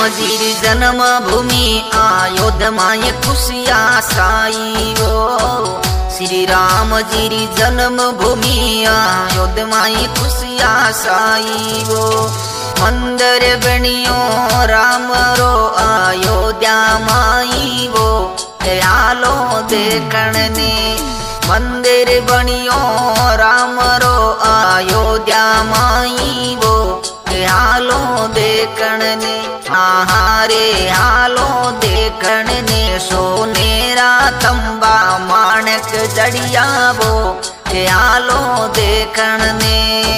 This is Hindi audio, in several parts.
जी जन्म भूमि अयोध्या माए खुशिया साई वो। श्री राम जी जन्म भूमि अयोध्या माए खुशिया साई वो। मंदिर बनियो राम रो अयोध्या माई वो। आलो देखण ने मंदिर बनियो राम रो अयोध्या माई वो। हालो देखण ने हारे हालो देखण ने सोनेरा तंबा माणक जड़िया वो। हालो देखण ने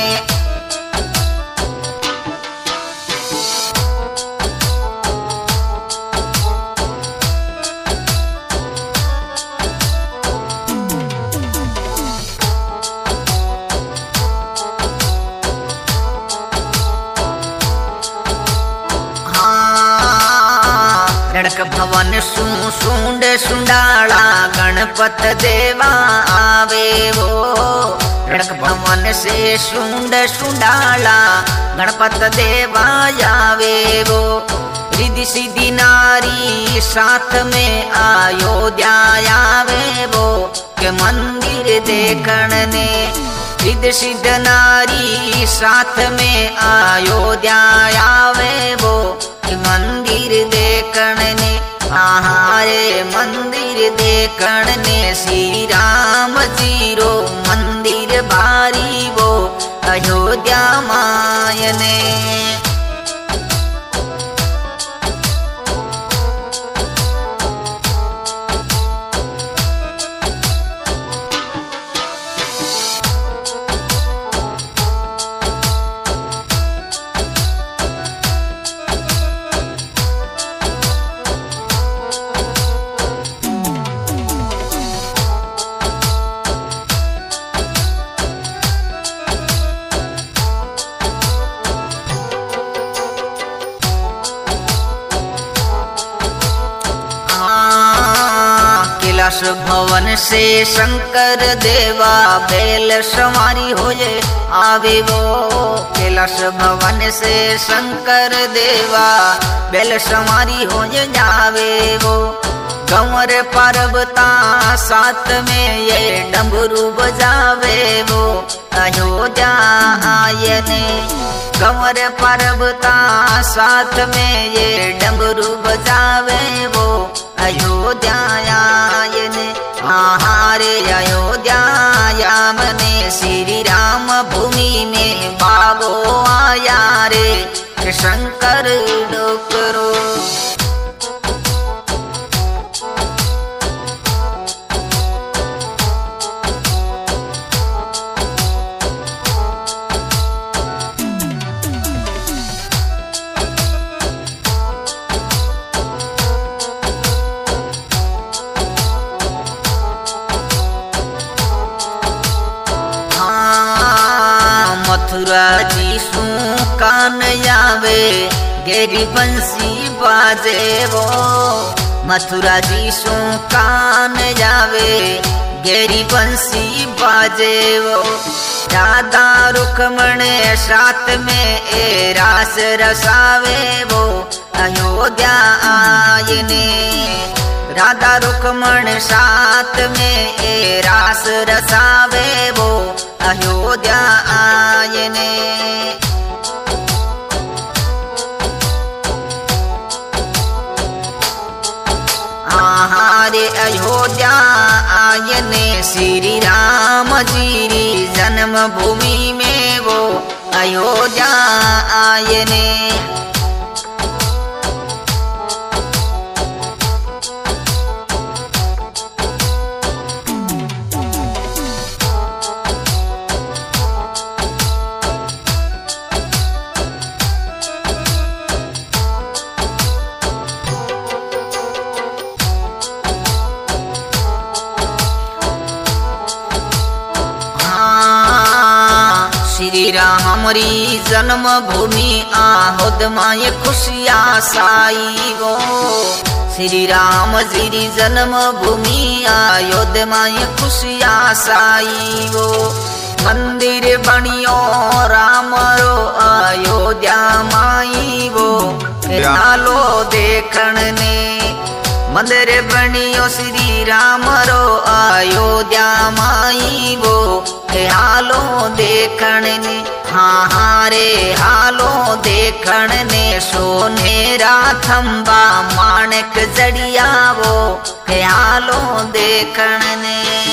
रणक भवन सूंड सुंडाला गणपत देवा आवे वो। रणक भवन से सूंड सुंडाला गणपत देवा आवे वो। रिद्धि सिद्धि नारी साथ में अयोध्या आवे वो। के मंदिर देखण ने रिद्धि सिद्ध नारी साथ में अयोध्या आवे वो। मंदिर देखण ने आहारे मंदिर देखण ने श्री राम जी रो मंदिर बारी वो अयोध्या माय ने। कैलाश भवन से शंकर देवा बेल सवारी होए आवे वो। कैलाश भवन से शंकर देवा बेल सवारी होए जावे वो। गंवर पर्वता साथ में ये डमरू बजावे वो अयोध्या आए ने। गंवर पर्वता साथ में ये डमरू बजावे वो अयोध्या आए ने। आहारे अयोध्या यामने श्री राम भूमि में बाबो आया रे शंकर डोकरो। मथुरा जी सू कान आवे गेरी बंसी बाजे वो। मथुरा जी सू कान आवे गेरी बंसी बाजे वो। राधा रुक्मण साथ में ए रास रसावे वो अयोध्या आए ने। राधा रुक्मण साथ में ए रास रसावे वो अयोध्या आए ने। आहारे अयोध्या आए ने श्री राम जी जन्म भूमि में वो अयोध्या आए ने। श्री राम री जन्म भूमि अयोध्या माए खुशिया साई वो। श्री राम जी जन्म भूमि अयोध्या माए खुशिया साई वो। मंदिर बनियो राम रो अयोध्या माई वो हालो देखण ने मंदिर बनियो श्री राम रो अयोध्या माई वो हालो देखण ने हाँ हाँ रे हालो देखण ने सोनेरा थंबा माणक जड़िया वो हालो देखण ने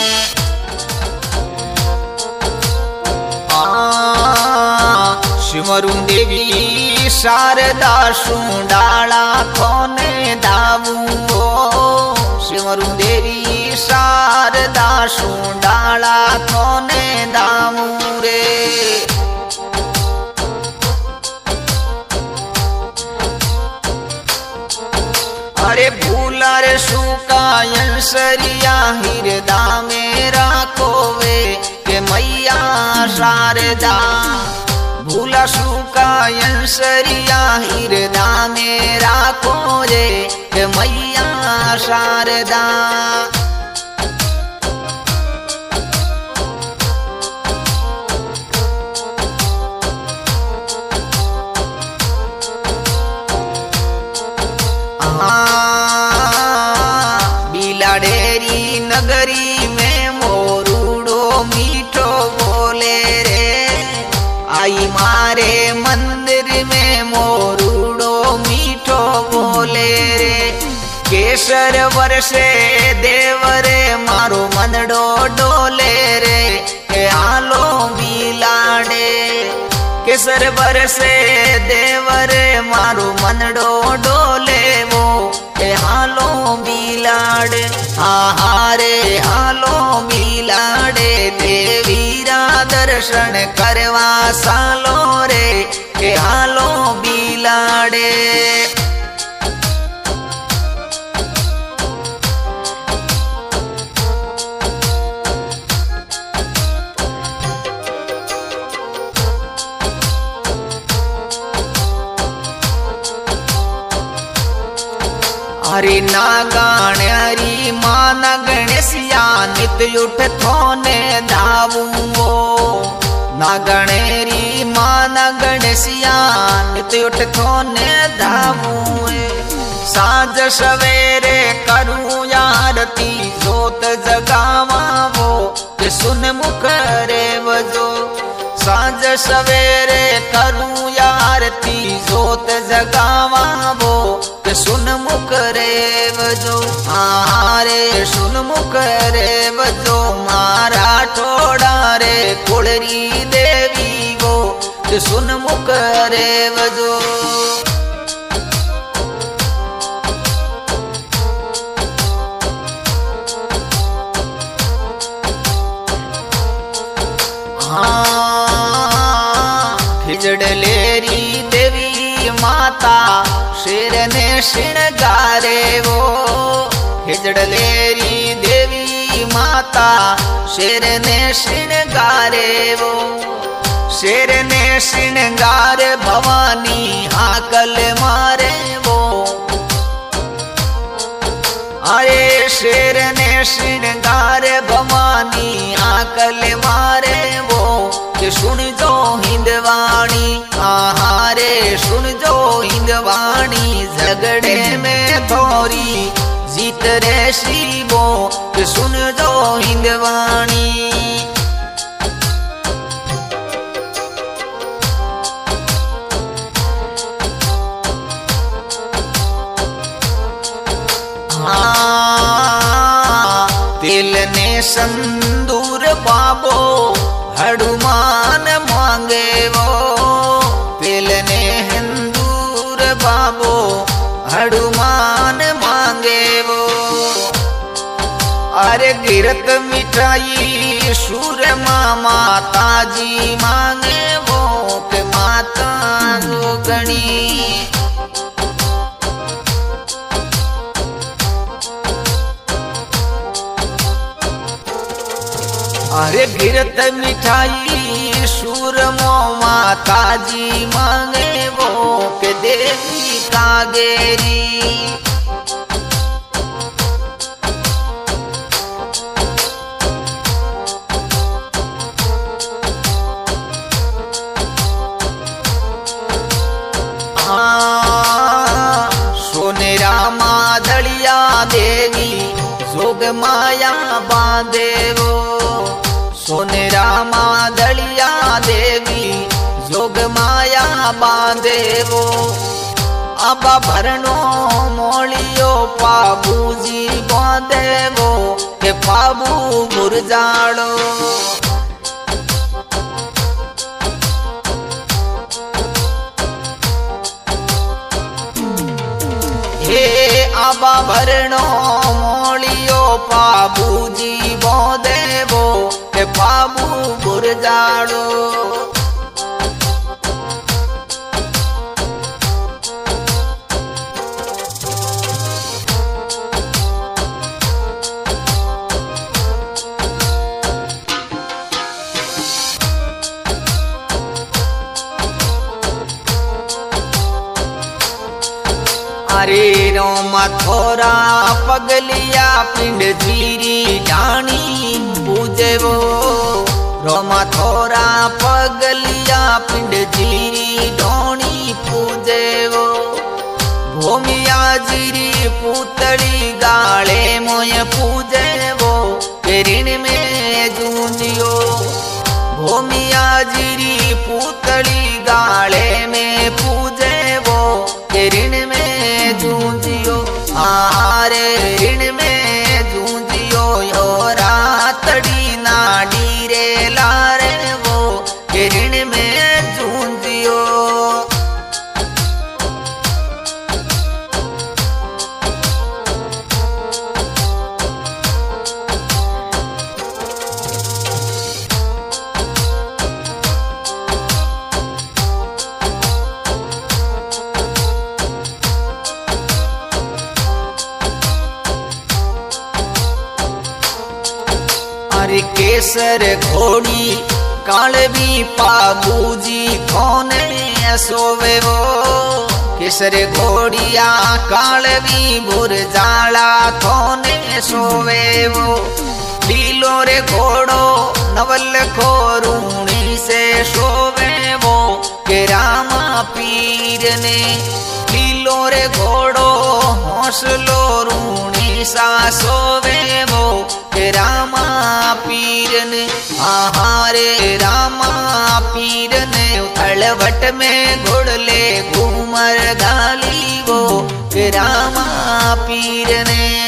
शिवरुण देवी शारदा सुंडाला कोने दावू शिवरुण देवी शारदा सुंडाला कोने दावू रे अरे भूला रे सुकायन सरिया हिरदा मेरा कोवे के मैया शारदा भूला सुकायन सरिया हिरदा मेरा कोरे के मैया शारदा बिलाडेरी नगरी में मोरूडो मीठो बोले रे आई मारे मंदिर में मोरूडो मीठो बोले रे केसर वर्षे देवरे मारो मनडो डोले रे के आलो बिलाडे केसर वर्षे देवरे मारो मनडो डोले वो के हालो बिलाडे हारे हालो बिलाडे देवीरा दर्शन करवा सालो रे के हालो बिलाडे अरे नागाण्यरी मान गणेशिया नित्य उठ थोने धावूंगो नागणेरी मान गणेशिया नित्य उठ थोने धावूए साँझ सवेरे करूँ आरती जोत जगावा वो के सुन मुख रे बजो साँझ सवेरे करूँ आरती जोत जगावा वो के सुन मुख रे बजो हारे सुन मुख रे बजो मारा ठोड़ा रे कुड़री देवी वो के सुन मुख रे बजो खिजड़लेरी देवी माता शेर ने श्रृंगारे वो खिजड़लेरी देवी माता शेर ने श्रृंगारे वो शेर ने श्रृंगार भवानी हाकल मारे वो अरे शेर ने श्रृंगार भवानी हाकल मारे वो के सुन जो हिंदवाणी आहारे सुन जो हिंदवाणी झगड़े में थोरी जीत रे शिवो के सुन जो हिंदवाणी तिल ने संदूर बाबो हनुमान मांगे वो तिल ने हिंदूर बाबो हनुमान मांगे वो अरे गिरत मिठाई सूर माता जी मांगे वो के माता गणी अरे गिरत मिठाई सूरमो माता जी मांगे वो के देवी कागेरी जोग माया बांधे वो सोनेरा मादलिया देवी जोग माया बांधे वो आबा भरनो मोलियो पाबूजी बांधे वो के पाबू मुरझाड़ो हे आबा भरनो मोलियो पाबूजी बांधे वो के पाबू मुरझाड़ो अरे रोमा थोरा पगलिया पिंड जीरी डाणी पूजे वो रोमा थोरा पगलिया पिंड जीरी डाणी पूजे वो भूमिया जीरी पुतली गाले मोय पूजे वो ऋण में जूंजियो भूमिया जीरी पुतली गाले में पूजे वो ऋण में जूंजियो आरे ऋण में जूंजियो यो रातड़ी नाडी रे लारे वो ऋण में जूंजियो अरे केसर घोड़ी कालवी पाबूजी कोने सोवे वो केसर घोड़िया कालवी बुरजाला थोने सोवे वो लीलो रे घोड़ो नवल खोरूणी से सोवे वो के रामा पीर ने लीलो रे घोड़ो हौसलो रूणी सा सोवे वो के रामा पीर ने आहारे रामा पीर ने उथलवट में घुड़ले घूमर गाली वो के रामा पीर ने